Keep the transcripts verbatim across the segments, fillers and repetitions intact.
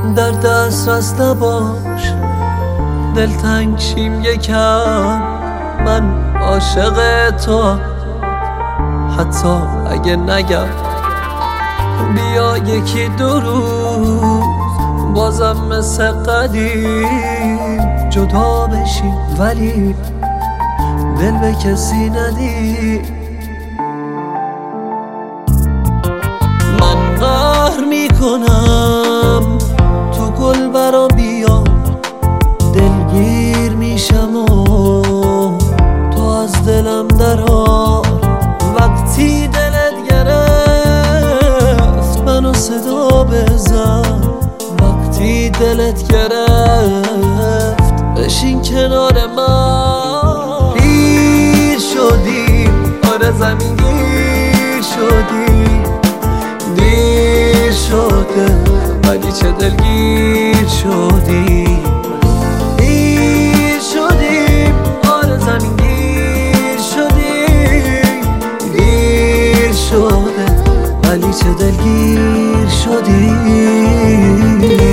در دسترس نباش، دلتنگ شیم یکم، من عاشق تو. حتی اگه نگم بیا یکی دو روز، بازم مثل قدیم جدا بشیم، ولی دل به کسی ندی. من قهر میکنم تو گل برا بیا، دلگیر میشم و تو از دلم درار. وقتی دلت گرفت منو صدا بزن، وقتی دلت گرفت بشین کنار من. پیر شدیم، آره زمین گیر شدیم، دیر شده ولی چه دلگیر شدیم. پیر شدیم، آره زمین گیر شدیم، دیر شده ولی چه دلگیر شدیم.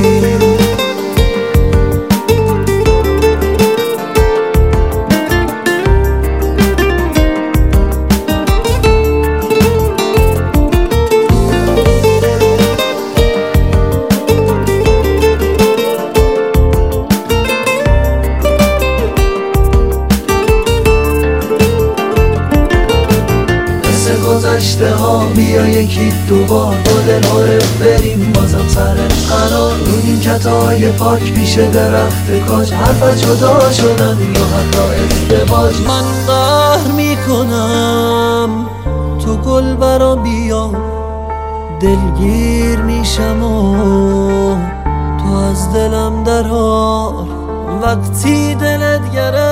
گذشته ها بیا یکی دوبار با دل‌ها بریم بازم سر قرار. رو نیمکت‌های پاک پیش درخت کاج، حرف از جدا شدن یا حتی ازدواج. من قهر میکنم تو گل برا بیا، دلگیر میشم و تو از دلم درار. وقتی دلت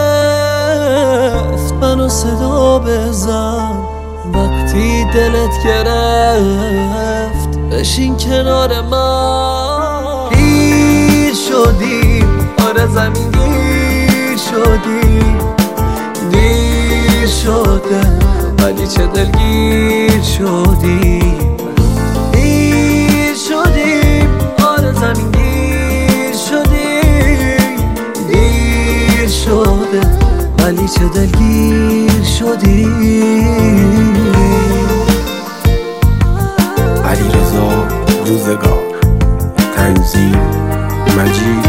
گرفت منو صدا بزن، وقتی دلت گرفت بشین کنار من. پیر شدیم، آره زمین گیر شدیم، دیر شده ولی چه دلگیر شدیم. پیر شدیم، آره زمین گیر شدیم، دیر شده ولی چه دلگیر شدیم. علیرضا روزگار، تنظیم مجید